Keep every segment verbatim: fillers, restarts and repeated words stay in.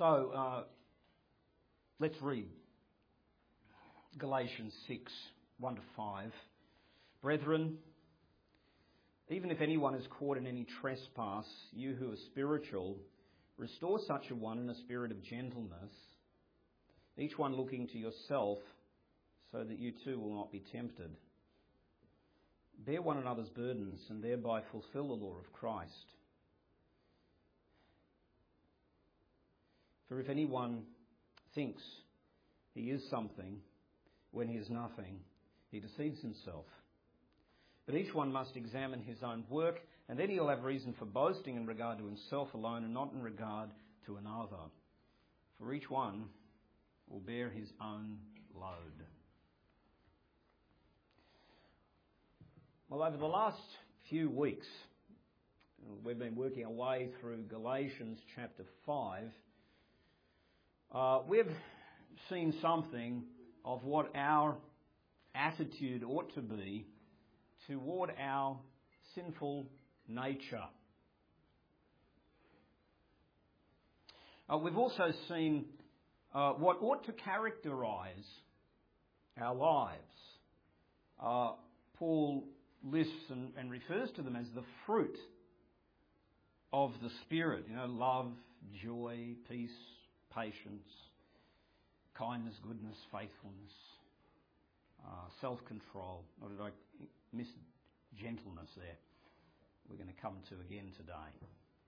So, uh, let's read Galatians six, one to five. Brethren, even if anyone is caught in any trespass, you who are spiritual, restore such a one in a spirit of gentleness, each one looking to yourself, so that you too will not be tempted. Bear one another's burdens, and thereby fulfill the law of Christ. For if anyone thinks he is something when he is nothing, he deceives himself. But each one must examine his own work, and then he'll have reason for boasting in regard to himself alone and not in regard to another. For each one will bear his own load. Well, over the last few weeks, we've been working our way through Galatians chapter five. Uh, we've seen something of what our attitude ought to be toward our sinful nature. Uh, we've also seen uh, what ought to characterise our lives. Uh, Paul lists and, and refers to them as the fruit of the Spirit. You know, love, joy, peace, patience, kindness, goodness, faithfulness, uh, self-control. Or did I miss gentleness there? We're going to come to again today.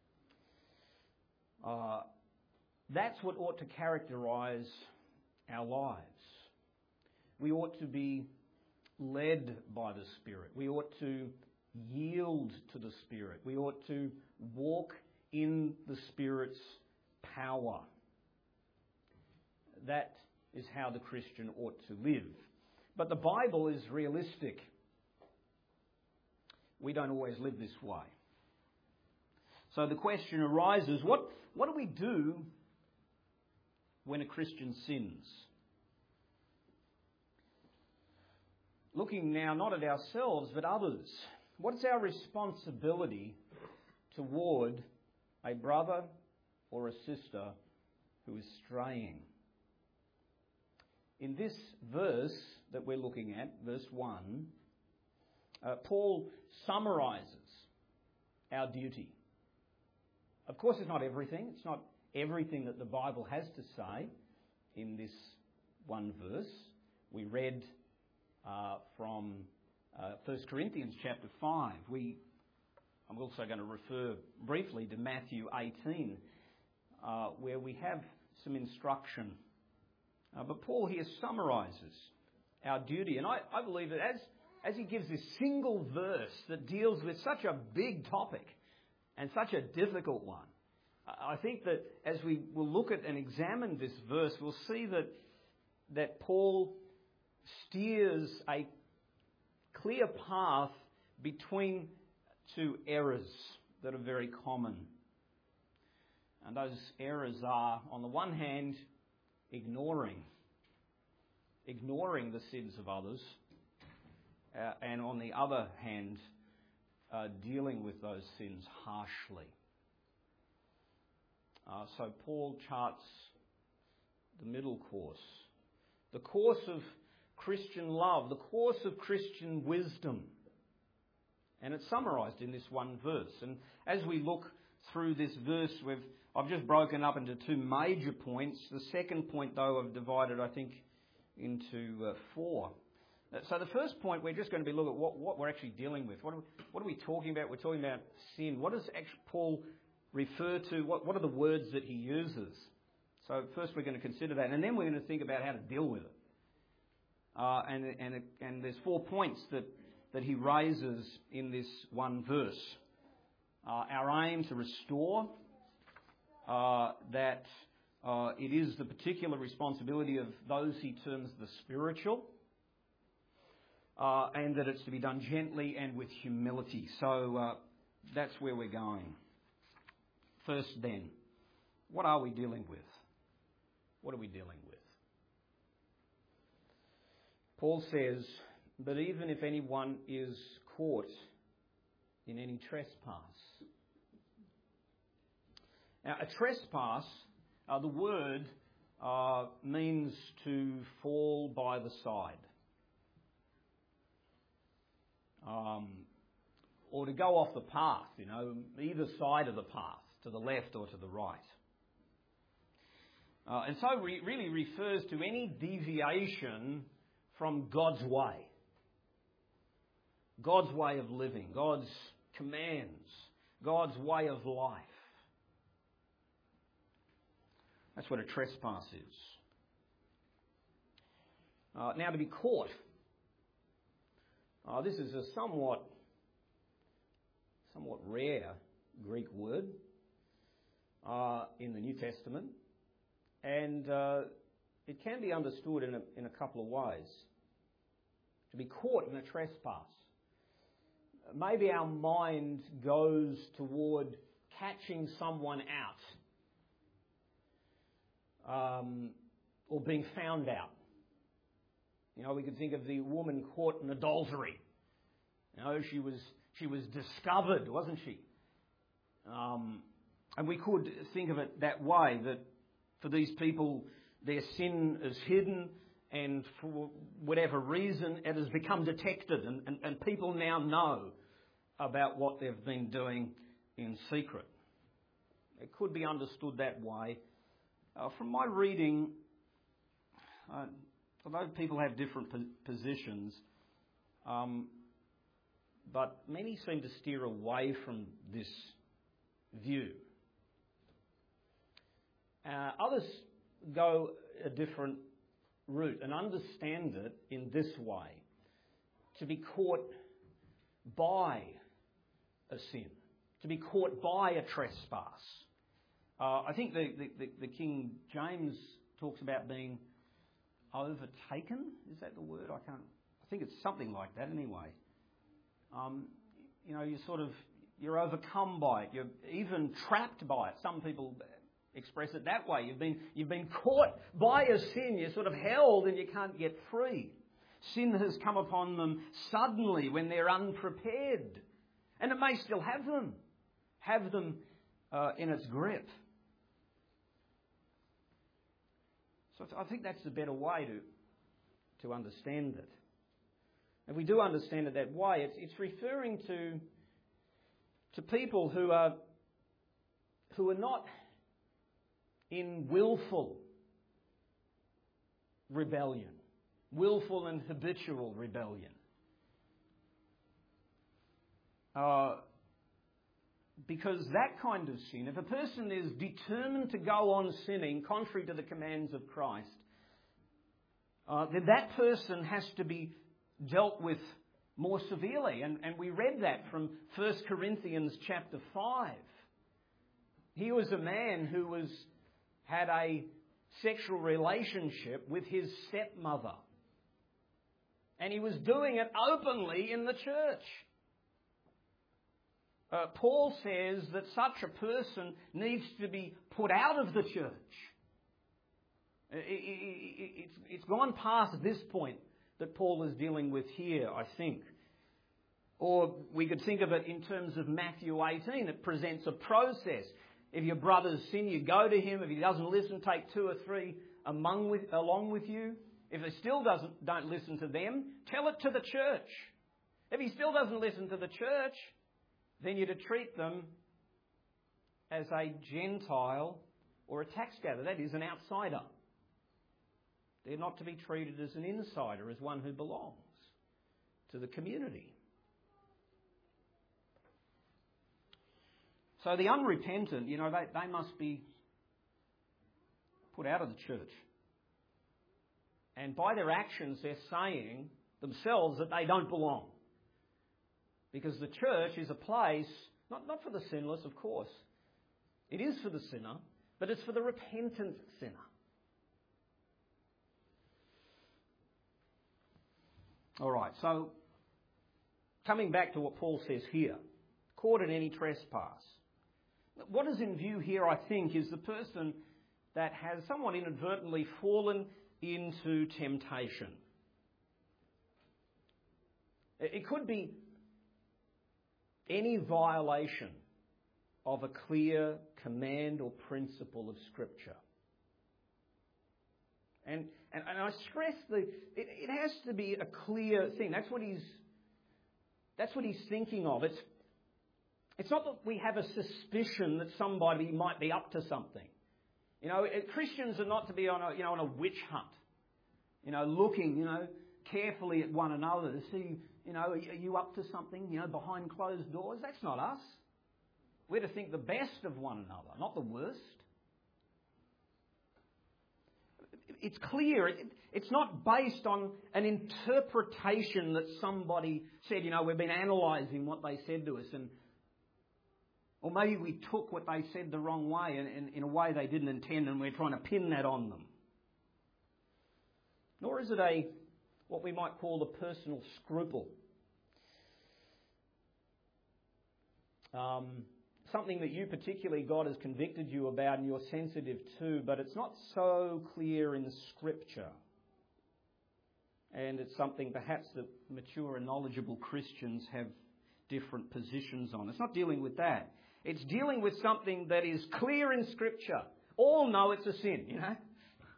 Uh, that's what ought to characterise our lives. We ought to be led by the Spirit. We ought to yield to the Spirit. We ought to walk in the Spirit's power. That is how the Christian ought to live. But the Bible is realistic. We don't always live this way. So the question arises, what, what do we do when a Christian sins? Looking now not at ourselves but others, what is our responsibility toward a brother or a sister who is straying? In this verse that we're looking at, verse one, uh, Paul summarises our duty. Of course, it's not everything. It's not everything that the Bible has to say in this one verse. We read uh, from uh, First Corinthians chapter five. We, I'm also going to refer briefly to Matthew eighteen, uh, where we have some instruction. Uh, but Paul here summarises our duty. And I, I believe that as, as he gives this single verse that deals with such a big topic and such a difficult one, I think that as we will look at and examine this verse, we'll see that, that Paul steers a clear path between two errors that are very common. And those errors are, on the one hand, ignoring, ignoring the sins of others, uh, and on the other hand, uh, dealing with those sins harshly. Uh, so Paul charts the middle course, the course of Christian love, the course of Christian wisdom. And it's summarised in this one verse. And as we look through this verse, we've I've just broken up into two major points. The second point, though, I've divided, I think, into uh, four. So the first point, we're just going to be looking at what, what we're actually dealing with. What are, we, what are we talking about? We're talking about sin. What does actually Paul refer to? What, what are the words that he uses? So first we're going to consider that, and then we're going to think about how to deal with it. Uh, and, and, and there's four points that, that he raises in this one verse. Uh, our aim to restore, uh, that uh, it is the particular responsibility of those he terms the spiritual, uh, and that it's to be done gently and with humility. So uh, that's where we're going. First then, what are we dealing with? What are we dealing with? Paul says, but even if anyone is caught in any trespass. Now, a trespass Uh, the word uh, means to fall by the side. Um, or to go off the path, you know, either side of the path, to the left or to the right. Uh, and so it really refers to any deviation from God's way. God's way of living, God's commands, God's way of life. That's what a trespass is. Uh, now, to be caught. Uh, this is a somewhat, somewhat rare Greek word uh, in the New Testament, and uh, it can be understood in a, in a couple of ways. To be caught in a trespass. Maybe our mind goes toward catching someone out, um, or being found out. You know, we could think of the woman caught in adultery. You know, she was she was discovered, wasn't she? Um, and we could think of it that way, that for these people, their sin is hidden, and for whatever reason, it has become detected, and, and, and people now know about what they've been doing in secret. It could be understood that way. Uh, from my reading, uh, although people have different po- positions, um, but many seem to steer away from this view. Uh, others go a different route and understand it in this way: to be caught by a sin, to be caught by a trespass. Uh, I think the, the, the King James talks about being overtaken. Is that the word? I can't. I think it's something like that anyway. Um, you know, you sort of you're overcome by it. You're even trapped by it. Some people express it that way. You've been you've been caught by a sin. You're sort of held and you can't get free. Sin has come upon them suddenly when they're unprepared, and it may still have them, have them uh, in its grip. So I think that's the better way to to understand it. If we do understand it that way, it's, it's referring to to people who are who are not in willful rebellion, willful and habitual rebellion. Uh, because that kind of sin, if a person is determined to go on sinning contrary to the commands of Christ, uh, then that person has to be dealt with more severely. And, and we read that from First Corinthians chapter five. He was a man who was had a sexual relationship with his stepmother. And he was doing it openly in the church. Uh, Paul says that such a person needs to be put out of the church. It, it, it, it's, it's gone past this point that Paul is dealing with here, I think. Or we could think of it in terms of Matthew eighteen. It presents a process. If your brother's sin, you go to him. If he doesn't listen, take two or three among with, along with you. If he still doesn't, don't listen to them, tell it to the church. If he still doesn't listen to the church, then you're to treat them as a Gentile or a tax gatherer. That is, an outsider. They're not to be treated as an insider, as one who belongs to the community. So the unrepentant, you know, they, they must be put out of the church. And by their actions, they're saying themselves that they don't belong. Because the church is a place, not, not for the sinless, of course. It is for the sinner, but it's for the repentant sinner. All right, so coming back to what Paul says here, caught in any trespass. What is in view here, I think, is the person that has somewhat inadvertently fallen into temptation. It could be any violation of a clear command or principle of Scripture. And, and, and I stress the, it, it has to be a clear thing. That's what he's, that's what he's thinking of. It's, it's not that we have a suspicion that somebody might be up to something. You know, Christians are not to be on a, you know, on a witch hunt. You know, looking, you know, carefully at one another to see, you know, are you up to something, you know, behind closed doors? That's not us. We're to think the best of one another, not the worst. It's clear. It's not based on an interpretation that somebody said, you know, we've been analysing what they said to us, and or maybe we took what they said the wrong way and, and in a way they didn't intend, and we're trying to pin that on them. Nor is it a what we might call a personal scruple. Um, something that you particularly, God has convicted you about and you're sensitive to, but it's not so clear in the Scripture. And it's something perhaps that mature and knowledgeable Christians have different positions on. It's not dealing with that. It's dealing with something that is clear in Scripture. All know it's a sin, you know.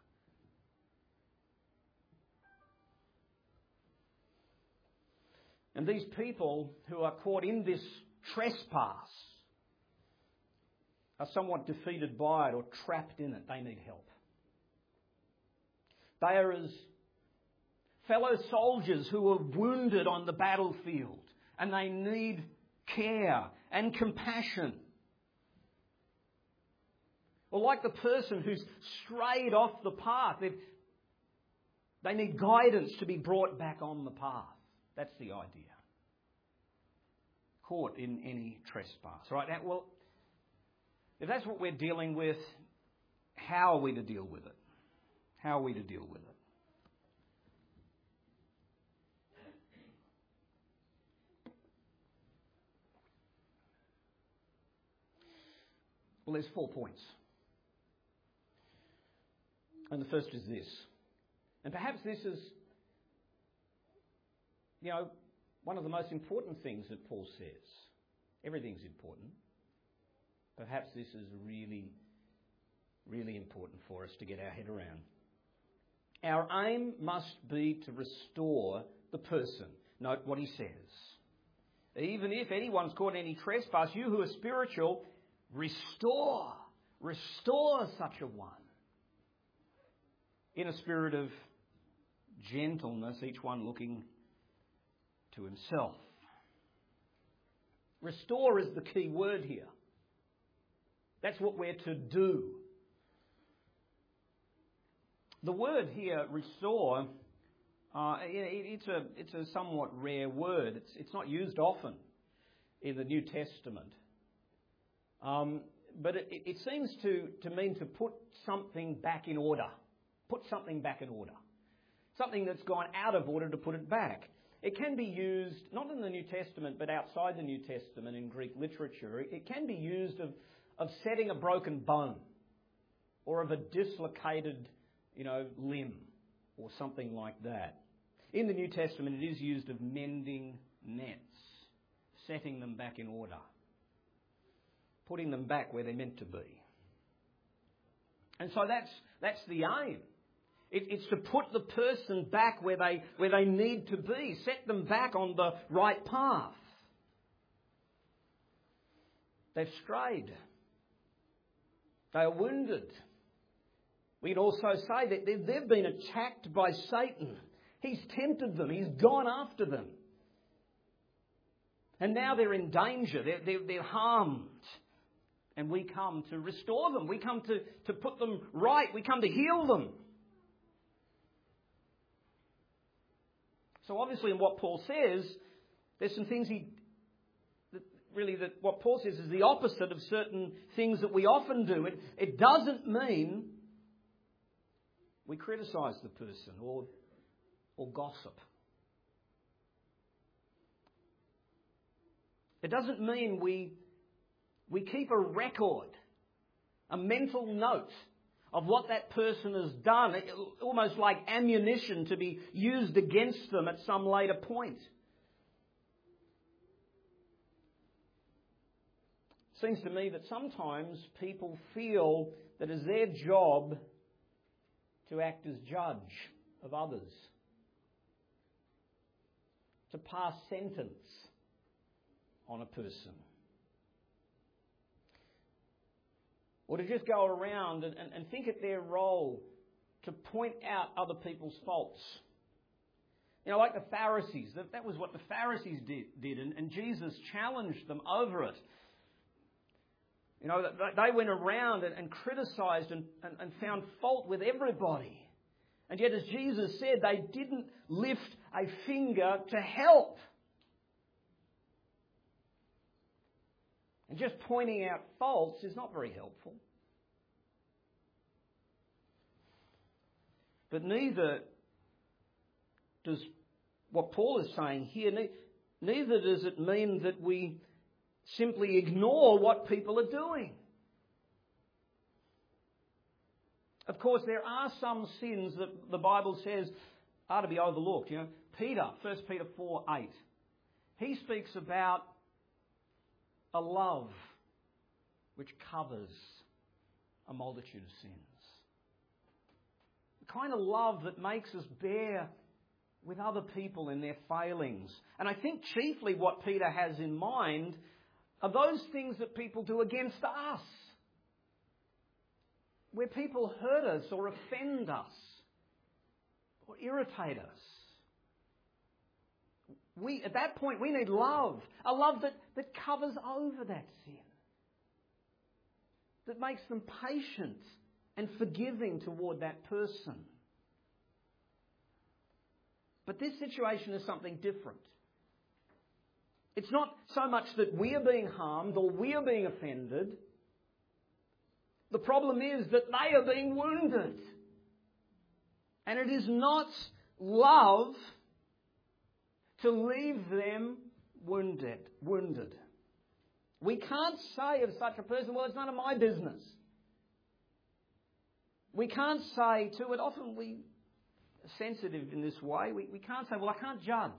And these people who are caught in this trespass are somewhat defeated by it or trapped in it. They need help. They are as fellow soldiers who are wounded on the battlefield, and they need care and compassion. Or like the person who's strayed off the path, they need guidance to be brought back on the path. That's the idea. Caught in any trespass. Right? Now, well, if that's what we're dealing with, how are we to deal with it? How are we to deal with it? Well, there's four points. And the first is this. And perhaps this is, you know, one of the most important things that Paul says. Everything's important. Perhaps this is really, really important for us to get our head around. Our aim must be to restore the person. Note what he says. Even if anyone's caught in any trespass, you who are spiritual, restore. Restore such a one. In a spirit of gentleness, each one looking to himself. Restore is the key word here. That's what we're to do. The word here, restore, uh, it, it's a it's a somewhat rare word. It's it's not used often in the New Testament. Um, but it, it seems to, to mean to put something back in order. Put something back in order. Something that's gone out of order to put it back. It can be used, not in the New Testament, but outside the New Testament in Greek literature. It can be used of, of setting a broken bone or of a dislocated, you know, limb or something like that. In the New Testament, it is used of mending nets, setting them back in order, putting them back where they're meant to be. And so that's that's the aim. It, it's to put the person back where they where they need to be, set them back on the right path. They've strayed. They are wounded. We'd also say that they've, they've been attacked by Satan. He's tempted them. He's gone after them. And now they're in danger. They're, they're, they're harmed. And we come to restore them. We come to, to put them right. We come to heal them. So obviously in what Paul says, there's some things he... That really, that what Paul says is the opposite of certain things that we often do. It, it doesn't mean we criticise the person or, or gossip. It doesn't mean we... We keep a record, a mental note of what that person has done, almost like ammunition to be used against them at some later point. It seems to me that sometimes people feel that it's their job to act as judge of others, to pass sentence on a person, or to just go around and, and, and think it their role to point out other people's faults. You know, like the Pharisees. That, that was what the Pharisees did, did and, and Jesus challenged them over it. You know, they went around and, and criticised and, and, and found fault with everybody. And yet, as Jesus said, they didn't lift a finger to help. And just pointing out faults is not very helpful. But neither does what Paul is saying here, neither does it mean that we simply ignore what people are doing. Of course, there are some sins that the Bible says are to be overlooked. You know, Peter, First Peter four eight, he speaks about a love which covers a multitude of sins. The kind of love that makes us bear with other people in their failings. And I think chiefly what Peter has in mind are those things that people do against us, where people hurt us or offend us or irritate us. We, at that point, we need love, a love that, that covers over that sin, that makes them patient and forgiving toward that person. But this situation is something different. It's not so much that we are being harmed or we are being offended. The problem is that they are being wounded. And it is not love to leave them wounded. wounded. We can't say of such a person, well, it's none of my business. We can't say to it, often we are sensitive in this way, we, we can't say, well, I can't judge.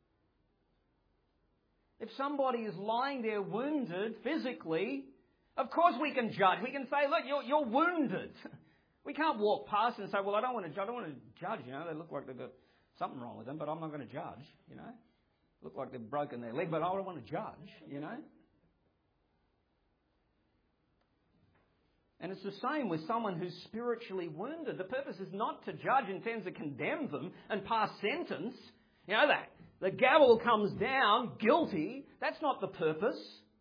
If somebody is lying there wounded physically, of course we can judge. We can say, look, you're, you're wounded. We can't walk past and say, well, I don't want to judge. I don't want to judge, you know. They look like they've got something wrong with them, but I'm not going to judge, you know. Look like they've broken their leg, but I don't want to judge, you know. And it's the same with someone who's spiritually wounded. The purpose is not to judge in terms of condemn them and pass sentence. You know that. The gavel comes down, guilty. That's not the purpose.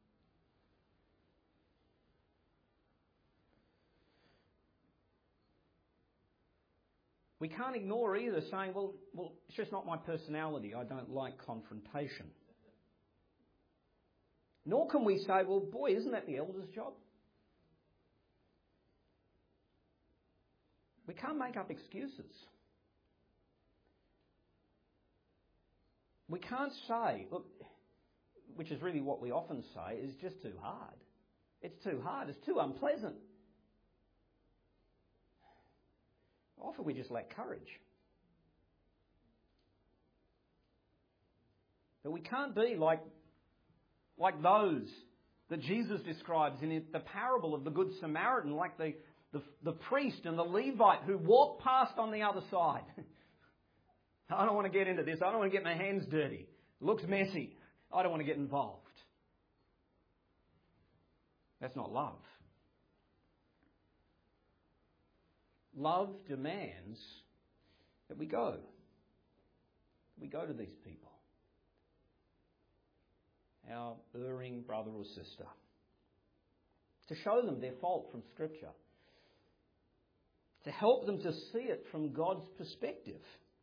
We can't ignore either saying, well, well, it's just not my personality. I don't like confrontation. Nor can we say, well, boy, isn't that the elder's job? We can't make up excuses. We can't say, look, which is really what we often say, is just too hard. It's too hard. It's too unpleasant. Often we just lack courage. But we can't be like, like those that Jesus describes in the parable of the Good Samaritan, like the, the, the priest and the Levite who walked past on the other side. I don't want to get into this. I don't want to get my hands dirty. It looks messy. I don't want to get involved. That's not love. Love demands that we go. We go to these people. Our erring brother or sister. To show them their fault from Scripture. To help them to see it from God's perspective.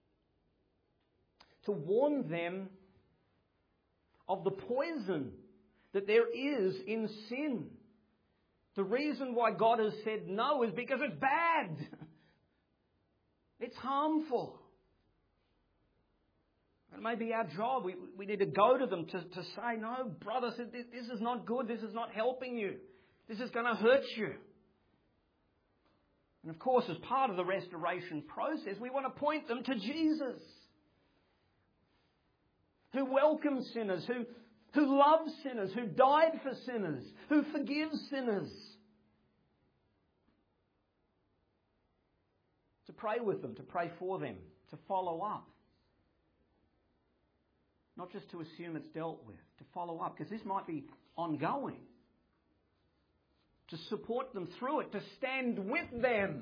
To warn them of the poison that there is in sin. The reason why God has said no is because it's bad. It's harmful. It may be our job. We, we need to go to them to, to say, no, brother, this is not good. This is not helping you. This is going to hurt you. And of course, as part of the restoration process, we want to point them to Jesus, who welcomes sinners, who who loves sinners, who died for sinners, who forgives sinners. To pray with them, to pray for them, to follow up. Not just to assume it's dealt with, to follow up, because this might be ongoing. To support them through it, to stand with them.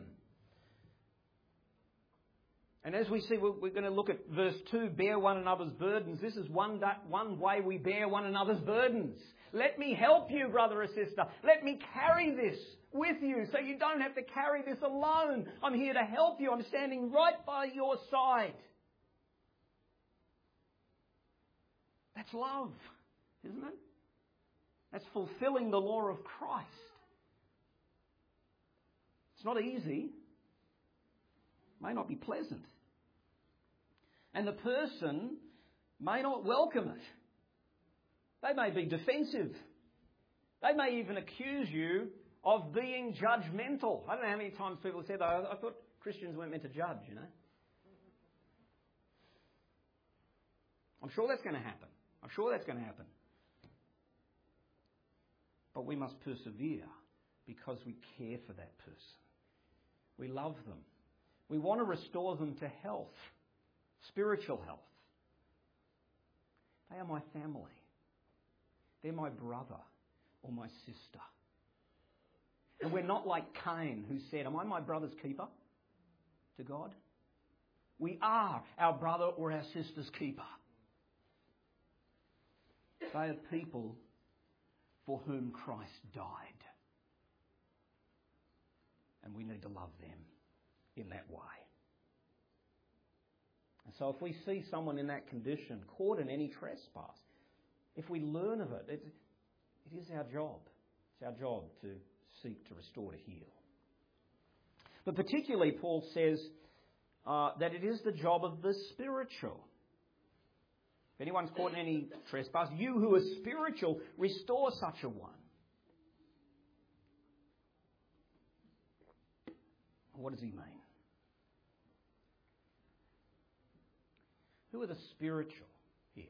And as we see, we're going to look at verse two, bear one another's burdens. This is one, one way we bear one another's burdens. Let me help you, brother or sister. Let me carry this with you so you don't have to carry this alone. I'm here to help you. I'm standing right by your side. That's love, isn't it? That's fulfilling the law of Christ. It's not easy. It may not be pleasant. And the person may not welcome it. They may be defensive. They may even accuse you of being judgmental. I don't know how many times people have said that. I thought Christians weren't meant to judge, you know. I'm sure that's going to happen. I'm sure that's going to happen. But we must persevere because we care for that person. We love them. We want to restore them to health, spiritual health. They are my family. They're my brother or my sister. And we're not like Cain, who said, am I my brother's keeper to God? We are our brother or our sister's keeper. They are people for whom Christ died. And we need to love them in that way. And so if we see someone in that condition, caught in any trespass, if we learn of it, it, it is our job. It's our job to seek to restore, to heal. But particularly, Paul says uh, that it is the job of the spiritual. If anyone's caught in any trespass, you who are spiritual, restore such a one. What does he mean? Who are the spiritual here?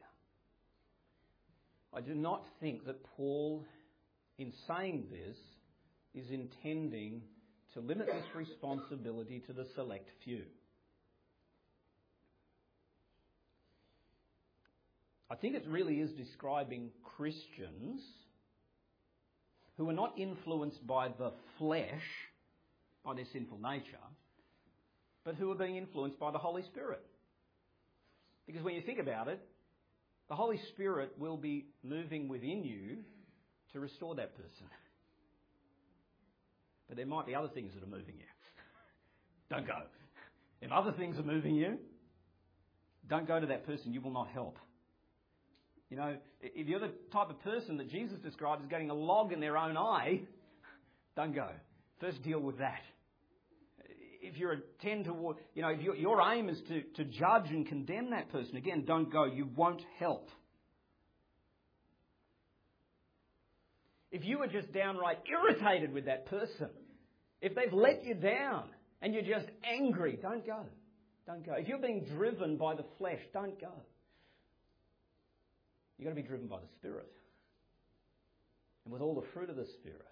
I do not think that Paul, in saying this, is intending to limit this responsibility to the select few. I think it really is describing Christians who are not influenced by the flesh, by their sinful nature, but who are being influenced by the Holy Spirit. Because when you think about it, the Holy Spirit will be moving within you to restore that person. But there might be other things that are moving you. Don't go. If other things are moving you, don't go to that person. You will not help. You know, if you're the type of person that Jesus describes as getting a log in their own eye, don't go. First deal with that. If you tend to, you know, if your, your aim is to, to judge and condemn that person, again, don't go. You won't help. If you are just downright irritated with that person, if they've let you down and you're just angry, don't go. Don't go. If you're being driven by the flesh, don't go. You've got to be driven by the Spirit. And with all the fruit of the Spirit.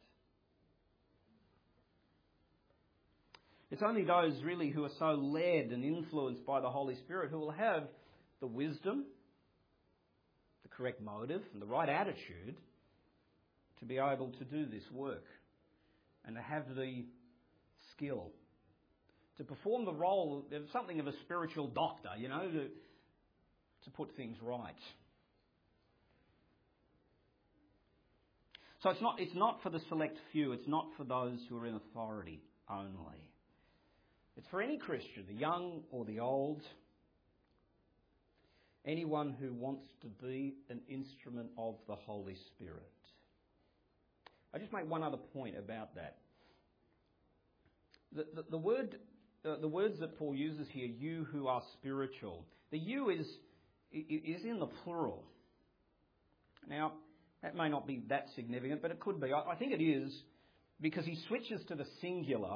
It's only those really who are so led and influenced by the Holy Spirit who will have the wisdom, the correct motive, and the right attitude to be able to do this work and to have the skill to perform the role of something of a spiritual doctor, you know, to, to put things right. So it's not, it's not for the select few. It's not for those who are in authority only. It's for any Christian, the young or the old, anyone who wants to be an instrument of the Holy Spirit. I just make one other point about that. The, the, the word, uh, the words that Paul uses here, you who are spiritual, the you is is in the plural. Now, that may not be that significant, but it could be. I, I think it is because he switches to the singular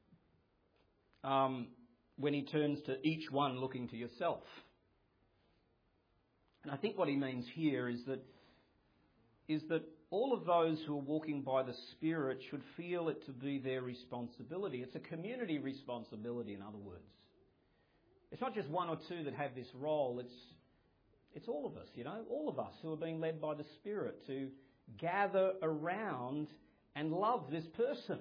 um, when he turns to each one looking to yourself. And I think what he means here is that is that all of those who are walking by the Spirit should feel it to be their responsibility. It's a community responsibility, in other words. It's not just one or two that have this role. It's, it's all of us, you know, all of us who are being led by the Spirit to gather around and love this person.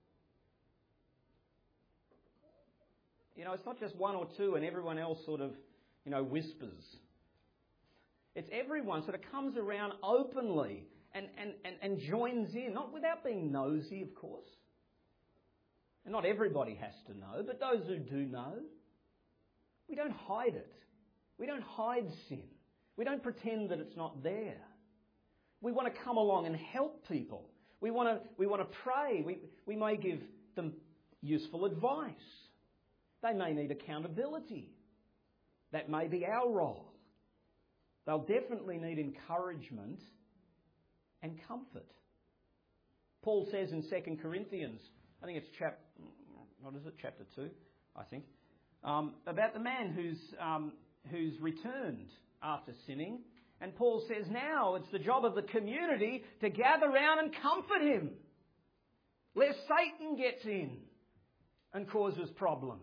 You know, it's not just one or two and everyone else sort of, you know, whispers. It's everyone sort of comes around openly and, and, and, and joins in, not without being nosy, of course. And not everybody has to know, but those who do know, we don't hide it. We don't hide sin. We don't pretend that it's not there. We want to come along and help people. We want to, we want to pray. We, we may give them useful advice. They may need accountability. That may be our role. They'll definitely need encouragement and comfort. Paul says in Second Corinthians, I think it's chap, what is it, chapter two, I think, um, about the man who's um, who's returned after sinning. And Paul says now it's the job of the community to gather round and comfort him, lest Satan gets in and causes problems.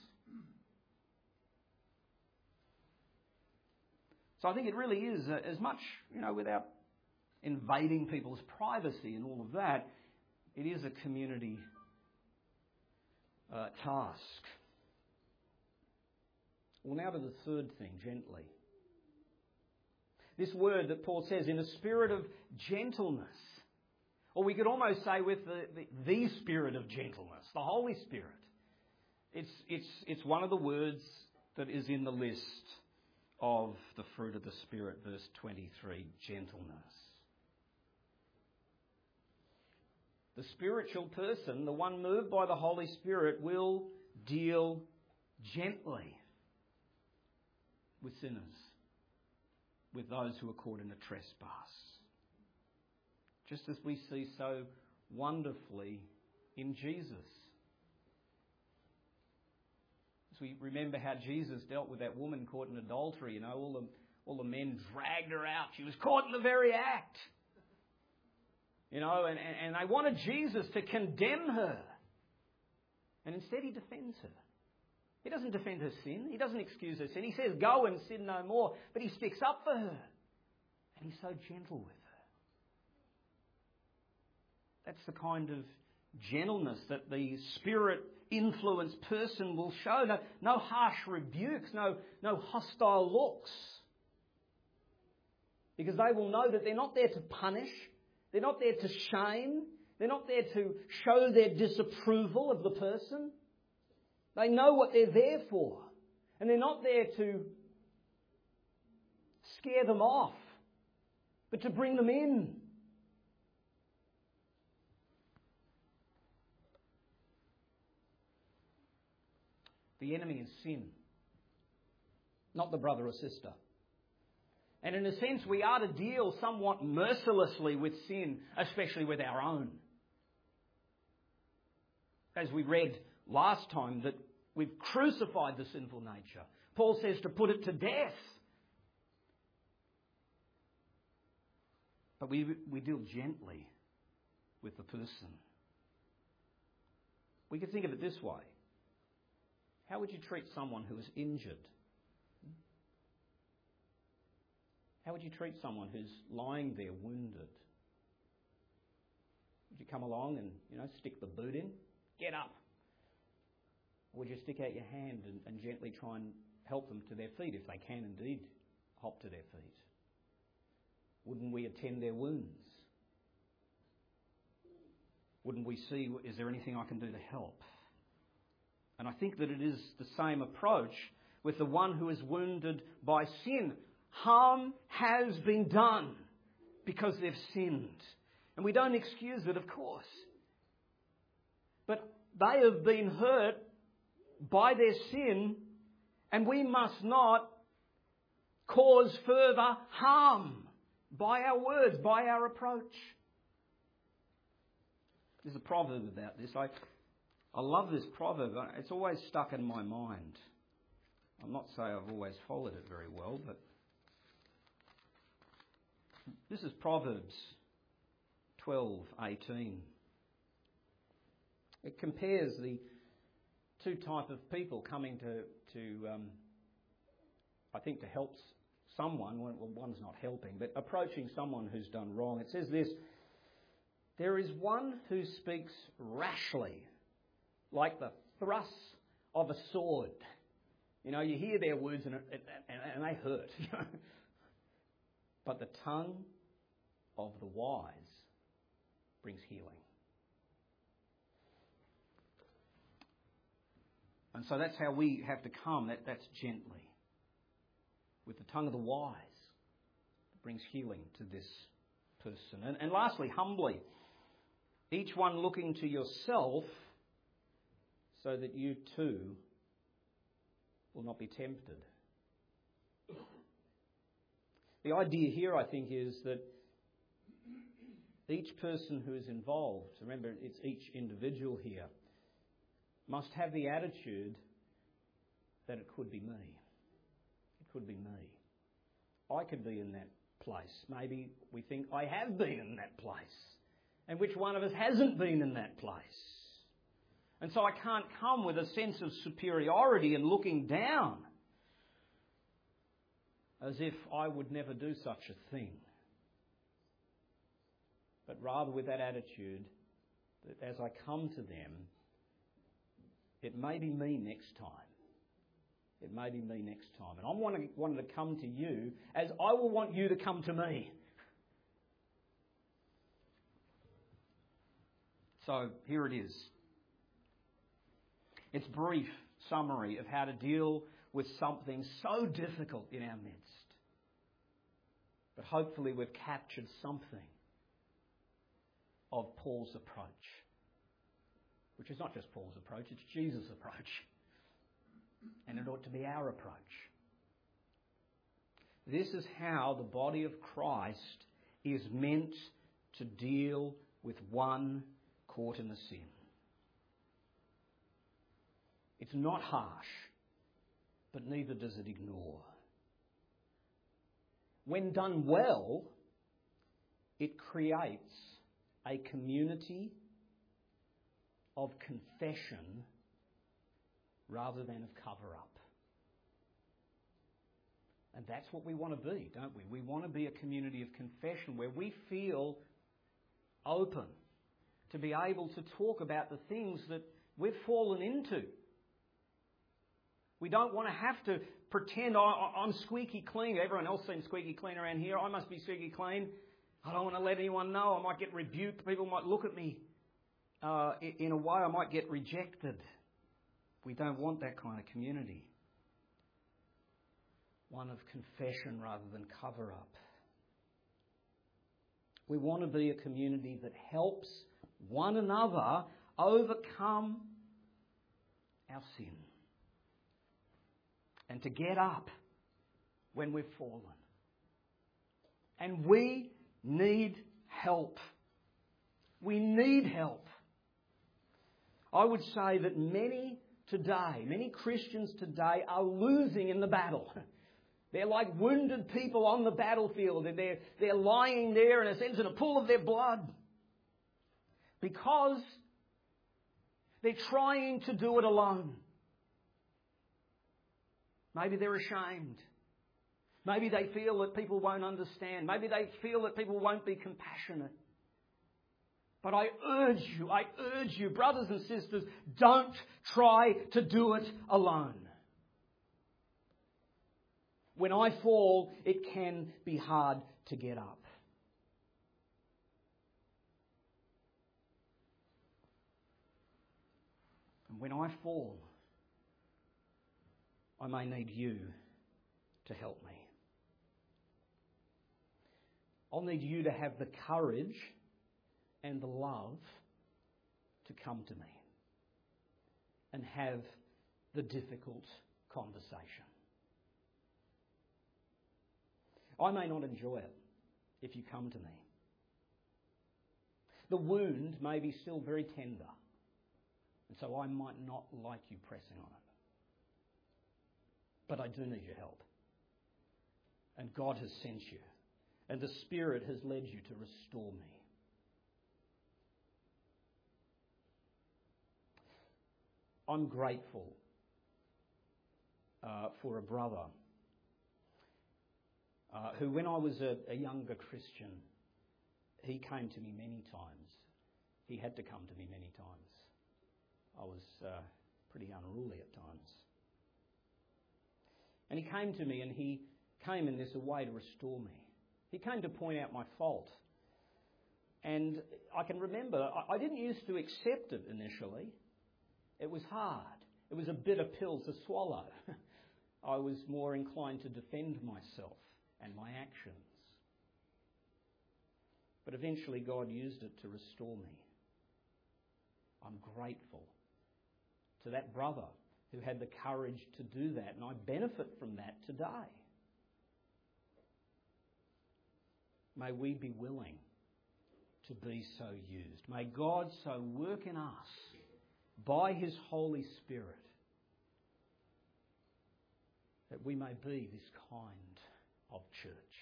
So I think it really is, uh, as much, you know, without invading people's privacy and all of that, it is a community uh, task. Well, now to the third thing, gently. This word that Paul says, in a spirit of gentleness. Or we could almost say with the, the, the spirit of gentleness, the Holy Spirit. It's, it's, it's one of the words that is in the list of the fruit of the Spirit, verse twenty-three, gentleness. The spiritual person, the one moved by the Holy Spirit, will deal gently with sinners, with those who are caught in a trespass. Just as we see so wonderfully in Jesus. As we remember how Jesus dealt with that woman caught in adultery, you know, all the, all the men dragged her out. She was caught in the very act. You know, and, and, and they wanted Jesus to condemn her. And instead he defends her. He doesn't defend her sin. He doesn't excuse her sin. He says, go and sin no more. But he sticks up for her. And he's so gentle with her. That's the kind of gentleness that the Spirit-influenced person will show. No, no harsh rebukes, no, no hostile looks. Because they will know that they're not there to punish. They're not there to shame. They're not there to show their disapproval of the person. They know what they're there for. And they're not there to scare them off, but to bring them in. The enemy is sin, not the brother or sister. And in a sense, we are to deal somewhat mercilessly with sin, especially with our own. As we read last time, that we've crucified the sinful nature. Paul says to put it to death. But we, we deal gently with the person. We could think of it this way. How would you treat someone who is injured? How would you treat someone who's lying there wounded? Would you come along and, you know, stick the boot in? Get up. Or would you stick out your hand and, and gently try and help them to their feet, if they can indeed hop to their feet? Wouldn't we attend their wounds? Wouldn't we see, is there anything I can do to help? And I think that it is the same approach with the one who is wounded by sin. Harm has been done because they've sinned. And we don't excuse it, of course. But they have been hurt by their sin, and we must not cause further harm by our words, by our approach. There's a proverb about this. I, I love this proverb. It's always stuck in my mind. I'm not saying I've always followed it very well, but this is Proverbs twelve eighteen. It compares the two type of people coming to, to um, I think, to help someone. Well, one's not helping, but approaching someone who's done wrong. It says this: there is one who speaks rashly, like the thrusts of a sword. You know, you hear their words and, it, and, and they hurt. But the tongue of the wise brings healing. And so that's how we have to come. That, that's gently. With the tongue of the wise. It brings healing to this person. And, and lastly, humbly. Each one looking to yourself so that you too will not be tempted. The idea here, I think, is that each person who is involved, remember it's each individual here, must have the attitude that it could be me. It could be me. I could be in that place. Maybe we think I have been in that place. And which one of us hasn't been in that place? And so I can't come with a sense of superiority and looking down as if I would never do such a thing. But rather with that attitude that as I come to them, it may be me next time. It may be me next time. And I'm wanting, wanting to come to you as I will want you to come to me. So here it is. It's a brief summary of how to deal with something so difficult in our midst. But hopefully we've captured something of Paul's approach. Which is not just Paul's approach, it's Jesus' approach. And it ought to be our approach. This is how the body of Christ is meant to deal with one caught in a sin. It's not harsh, but neither does it ignore. When done well, it creates a community of confession rather than of cover-up. And that's what we want to be, don't we? We want to be a community of confession where we feel open to be able to talk about the things that we've fallen into. We don't want to have to pretend oh, I'm squeaky clean. Everyone else seems squeaky clean around here. I must be squeaky clean. I don't want to let anyone know. I might get rebuked. People might look at me uh, in a way. I might get rejected. We don't want that kind of community. One of confession rather than cover-up. We want to be a community that helps one another overcome our sin. And to get up when we've fallen. And we need help. We need help. I would say that many today, many Christians today are losing in the battle. They're like wounded people on the battlefield. And they're, they're lying there in a sense in a pool of their blood. Because they're trying to do it alone. Maybe they're ashamed. Maybe they feel that people won't understand. Maybe they feel that people won't be compassionate. But I urge you, I urge you, brothers and sisters, don't try to do it alone. When I fall, it can be hard to get up. And when I fall, I may need you to help me. I'll need you to have the courage and the love to come to me and have the difficult conversation. I may not enjoy it if you come to me. The wound may be still very tender, and so I might not like you pressing on it. But I do need your help. And God has sent you. And the Spirit has led you to restore me. I'm grateful uh, for a brother uh, who, when I was a, a younger Christian, he came to me many times. He had to come to me many times. I was uh, pretty unruly at times. And he came to me and he came in this a way to restore me. He came to point out my fault. And I can remember, I didn't used to accept it initially. It was hard. It was a bitter pill to swallow. I was more inclined to defend myself and my actions. But eventually God used it to restore me. I'm grateful to that brother who had the courage to do that, and I benefit from that today. May we be willing to be so used. May God so work in us by His Holy Spirit that we may be this kind of church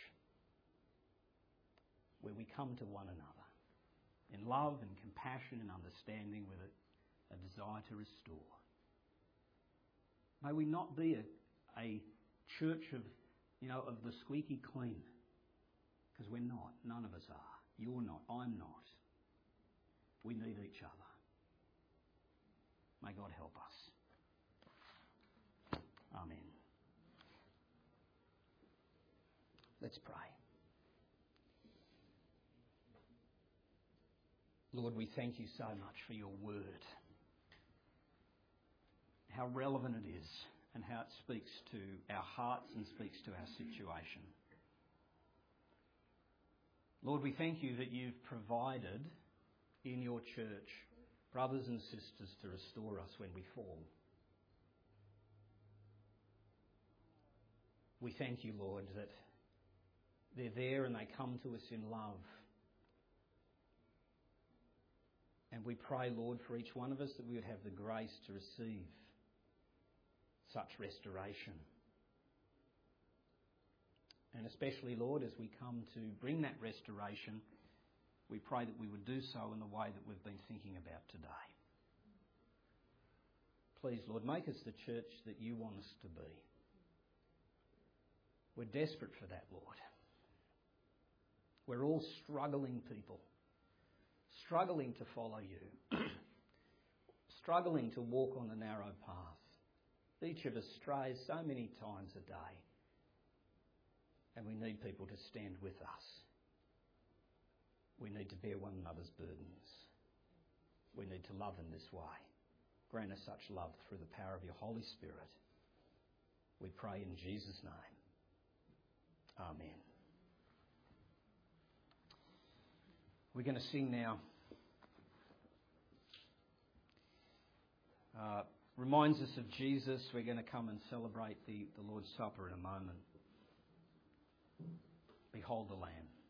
where we come to one another in love and compassion and understanding with a, a desire to restore. May we not be a, a church of, you know, of the squeaky clean, because we're not. None of us are. You're not. I'm not. We need each other. May God help us. Amen. Let's pray. Lord, we thank you so much for your word. How relevant it is and how it speaks to our hearts and speaks to our situation. Lord, we thank you that you've provided in your church brothers and sisters to restore us when we fall. We thank you, Lord, that they're there and they come to us in love. And we pray, Lord, for each one of us that we would have the grace to receive such restoration. And especially, Lord, as we come to bring that restoration, we pray that we would do so in the way that we've been thinking about today. Please, Lord, make us the church that you want us to be. We're desperate for that, Lord. We're all struggling people, struggling to follow you, struggling to walk on the narrow path. Each of us strays so many times a day, and we need people to stand with us. We need to bear one another's burdens. We need to love in this way. Grant us such love through the power of your Holy Spirit. We pray in Jesus' name. Amen. We're going to sing now. Uh, reminds us of Jesus. We're going to come and celebrate the, the Lord's Supper in a moment. Behold the Lamb.